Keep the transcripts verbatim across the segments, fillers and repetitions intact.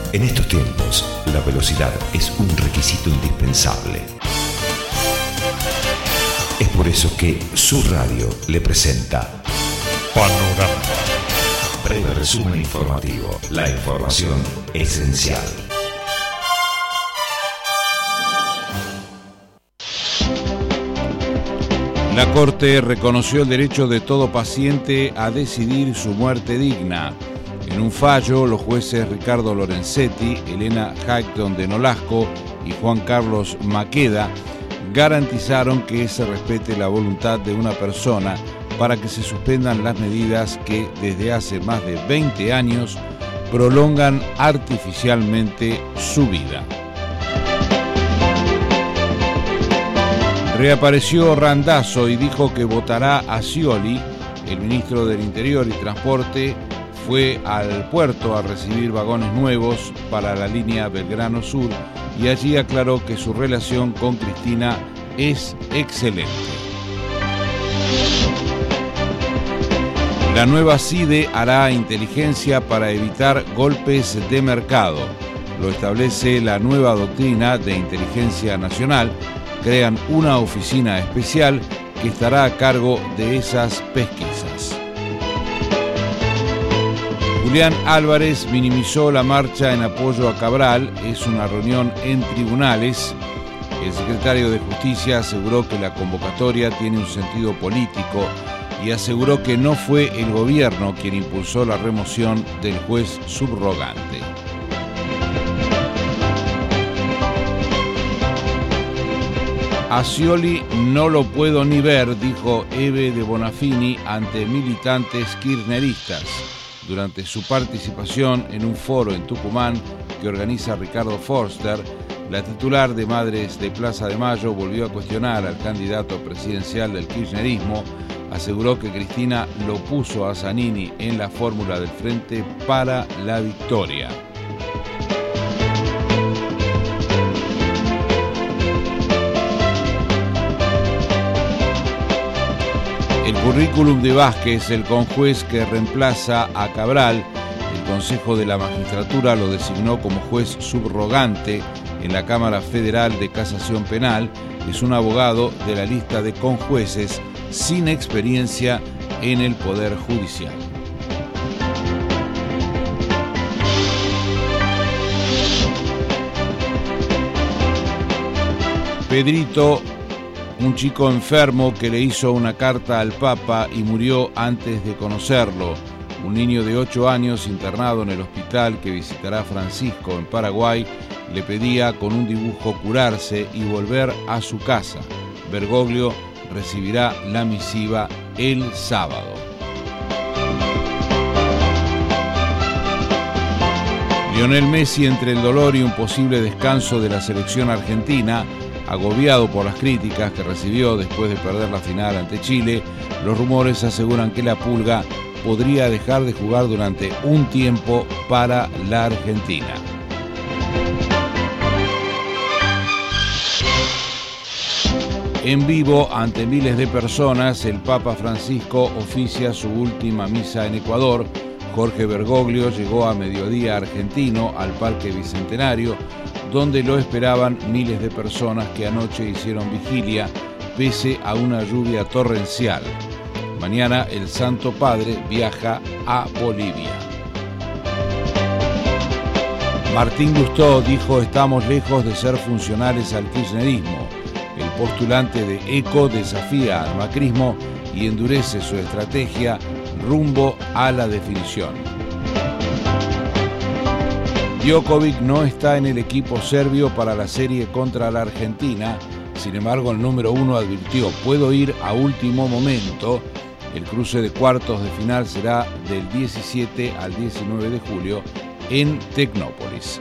En estos tiempos, la velocidad es un requisito indispensable. Es por eso que su radio le presenta Panorama. Breve resumen informativo. La información esencial. La Corte reconoció el derecho de todo paciente a decidir su muerte digna. En un fallo, los jueces Ricardo Lorenzetti, Elena Hackton de Nolasco y Juan Carlos Maqueda garantizaron que se respete la voluntad de una persona para que se suspendan las medidas que desde hace más de veinte años prolongan artificialmente su vida. Reapareció Randazzo y dijo que votará a Scioli. El ministro del Interior y Transporte fue al puerto a recibir vagones nuevos para la línea Belgrano Sur y allí aclaró que su relación con Cristina es excelente. La nueva CIDE hará inteligencia para evitar golpes de mercado. Lo establece la nueva doctrina de inteligencia nacional. Crean una oficina especial que estará a cargo de esas pesquisas. Julián Álvarez minimizó la marcha en apoyo a Cabral. Es una reunión en tribunales. El secretario de Justicia aseguró que la convocatoria tiene un sentido político y aseguró que no fue el gobierno quien impulsó la remoción del juez subrogante. A Scioli no lo puedo ni ver, dijo Eve de Bonafini ante militantes kirchneristas durante su participación en un foro en Tucumán que organiza Ricardo Forster. La titular de Madres de Plaza de Mayo volvió a cuestionar al candidato presidencial del kirchnerismo. Aseguró que Cristina lo puso a Zanini en la fórmula del Frente para la Victoria. El currículum de Vázquez, el conjuez que reemplaza a Cabral, el Consejo de la Magistratura lo designó como juez subrogante en la Cámara Federal de Casación Penal. Es un abogado de la lista de conjueces sin experiencia en el Poder Judicial. Pedrito, un chico enfermo que le hizo una carta al Papa y murió antes de conocerlo. Un niño de ocho años internado en el hospital que visitará Francisco en Paraguay le pedía con un dibujo curarse y volver a su casa. Bergoglio recibirá la misiva el sábado. Lionel Messi, entre el dolor y un posible descanso de la selección argentina, agobiado por las críticas que recibió después de perder la final ante Chile, los rumores aseguran que la Pulga podría dejar de jugar durante un tiempo para la Argentina. En vivo, ante miles de personas, el Papa Francisco oficia su última misa en Ecuador. Jorge Bergoglio llegó a mediodía argentino al Parque Bicentenario, donde lo esperaban miles de personas que anoche hicieron vigilia pese a una lluvia torrencial. Mañana el Santo Padre viaja a Bolivia. Martín Lustó dijo: estamos lejos de ser funcionales al kirchnerismo. El postulante de ECO desafía al macrismo y endurece su estrategia rumbo a la definición. Djokovic no está en el equipo serbio para la serie contra la Argentina. Sin embargo, el número uno advirtió: puedo ir a último momento. El cruce de cuartos de final será del diecisiete al diecinueve de julio en Tecnópolis.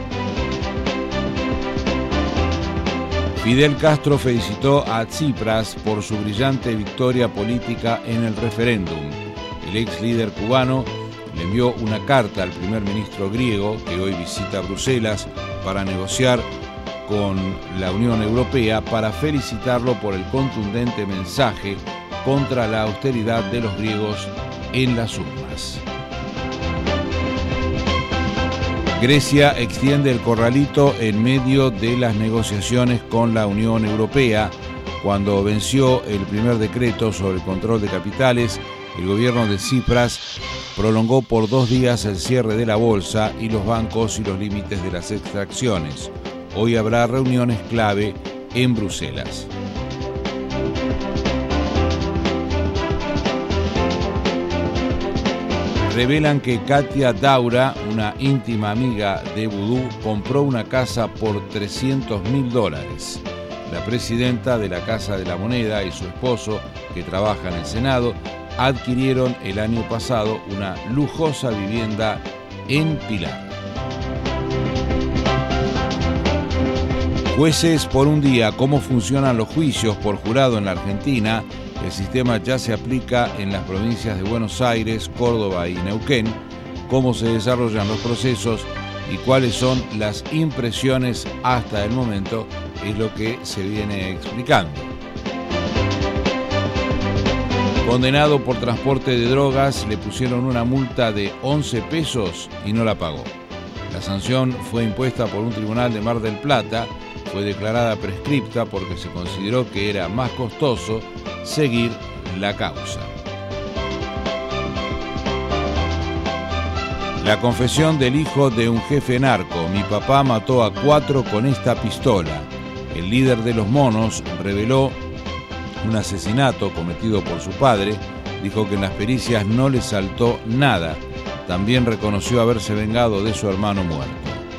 Fidel Castro felicitó a Tsipras por su brillante victoria política en el referéndum. El ex líder cubano le envió una carta al primer ministro griego, que hoy visita Bruselas para negociar con la Unión Europea, para felicitarlo por el contundente mensaje contra la austeridad de los griegos en las urnas. Grecia extiende el corralito en medio de las negociaciones con la Unión Europea. Cuando venció el primer decreto sobre el control de capitales, el gobierno de Tsipras prolongó por dos días el cierre de la bolsa y los bancos y los límites de las extracciones. Hoy habrá reuniones clave en Bruselas. Revelan que Katia Daura, una íntima amiga de Vudú, compró una casa por trescientos mil dólares. La presidenta de la Casa de la Moneda y su esposo, que trabaja en el Senado, adquirieron el año pasado una lujosa vivienda en Pilar. Jueces por un día. ¿Cómo funcionan los juicios por jurado en la Argentina? El sistema ya se aplica en las provincias de Buenos Aires, Córdoba y Neuquén. ¿Cómo se desarrollan los procesos y cuáles son las impresiones hasta el momento? Es lo que se viene explicando. Condenado por transporte de drogas, le pusieron una multa de once pesos y no la pagó. La sanción fue impuesta por un tribunal de Mar del Plata. Fue declarada prescripta porque se consideró que era más costoso seguir la causa. La confesión del hijo de un jefe narco. Mi papá mató a cuatro con esta pistola. El líder de los monos reveló un asesinato cometido por su padre. Dijo que en las pericias no le saltó nada. También reconoció haberse vengado de su hermano muerto.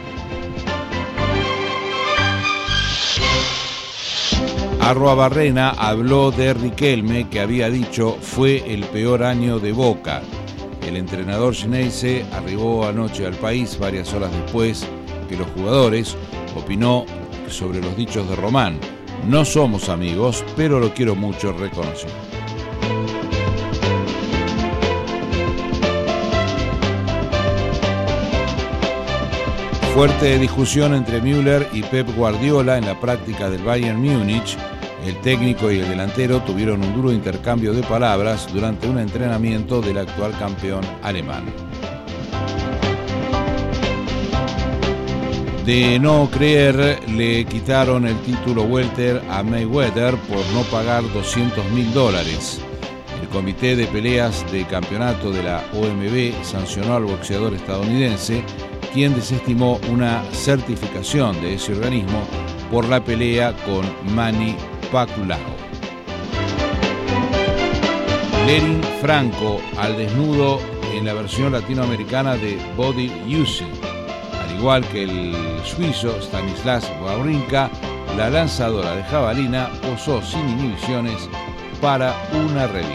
Arruabarrena habló de Riquelme, que había dicho fue el peor año de Boca. El entrenador Xeneize arribó anoche al país varias horas después que los jugadores. Opinó sobre los dichos de Román. No somos amigos, pero lo quiero mucho, reconoció. Fuerte discusión entre Müller y Pep Guardiola en la práctica del Bayern Múnich. El técnico y el delantero tuvieron un duro intercambio de palabras durante un entrenamiento del actual campeón alemán. De no creer, le quitaron el título welter a Mayweather por no pagar doscientos mil dólares. El Comité de Peleas de Campeonato de la O M B sancionó al boxeador estadounidense, quien desestimó una certificación de ese organismo por la pelea con Manny Pacquiao. Lerin Franco al desnudo en la versión latinoamericana de Body Using. Al igual que el suizo Stanislas Wawrinka, la lanzadora de jabalina posó sin inhibiciones para una revista.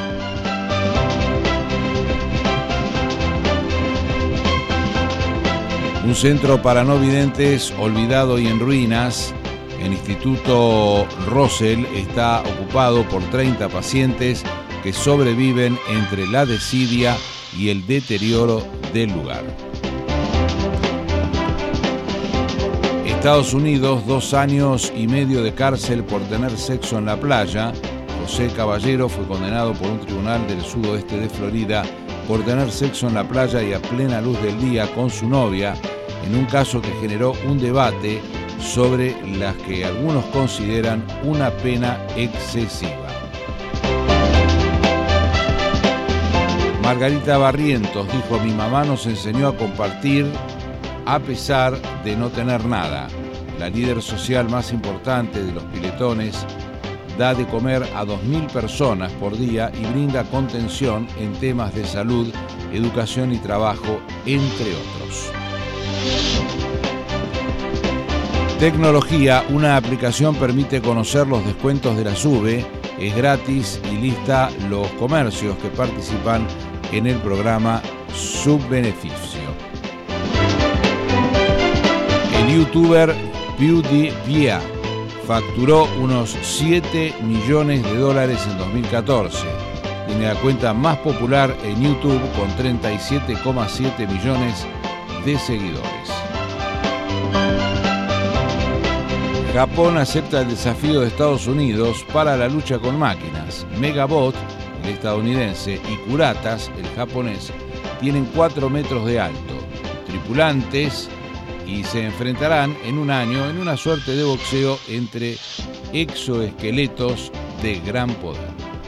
Un centro para no videntes olvidado y en ruinas. El Instituto Rosell está ocupado por treinta pacientes que sobreviven entre la desidia y el deterioro del lugar. Estados Unidos, dos años y medio de cárcel por tener sexo en la playa. José Caballero fue condenado por un tribunal del sudoeste de Florida por tener sexo en la playa y a plena luz del día con su novia, en un caso que generó un debate sobre las que algunos consideran una pena excesiva. Margarita Barrientos dijo: mi mamá nos enseñó a compartir a pesar de no tener nada. La líder social más importante de los piletones da de comer a dos mil personas por día y brinda contención en temas de salud, educación y trabajo, entre otros. Tecnología. Una aplicación permite conocer los descuentos de la SUBE. Es gratis y lista los comercios que participan en el programa Subbeneficio. El youtuber PewDiePie facturó unos siete millones de dólares en dos mil catorce. Tiene la cuenta más popular en YouTube con treinta y siete coma siete millones de seguidores. Japón acepta el desafío de Estados Unidos para la lucha con máquinas. Megabot, el estadounidense, y Curatas, el japonés, tienen cuatro metros de alto. tripulantes y se enfrentarán en un año en una suerte de boxeo entre exoesqueletos de gran poder.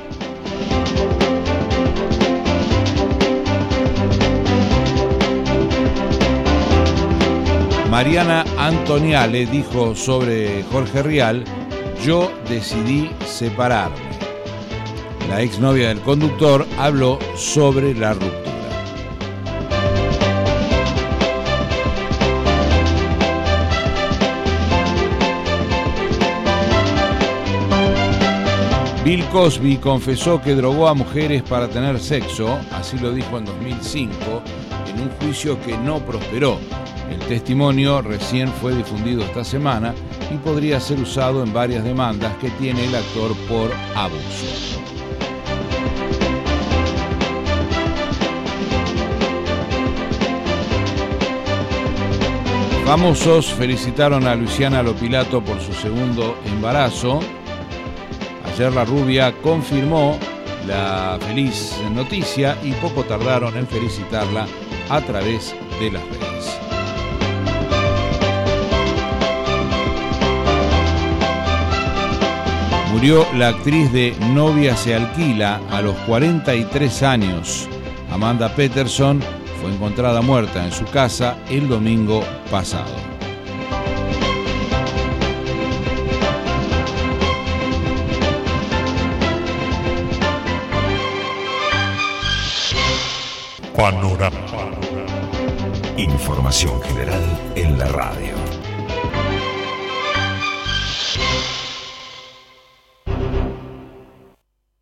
Mariana Antoniale dijo sobre Jorge Rial: yo decidí separarme. La exnovia del conductor habló sobre la ruptura. Bill Cosby confesó que drogó a mujeres para tener sexo, así lo dijo en dos mil cinco, en un juicio que no prosperó. El testimonio recién fue difundido esta semana y podría ser usado en varias demandas que tiene el actor por abuso. Famosos felicitaron a Luciana Lopilato por su segundo embarazo. Ayer la rubia confirmó la feliz noticia y poco tardaron en felicitarla a través de las redes. Murió la actriz de Novia se alquila a los cuarenta y tres años. Amanda Peterson fue encontrada muerta en su casa el domingo pasado. Panorama. Información general en la radio.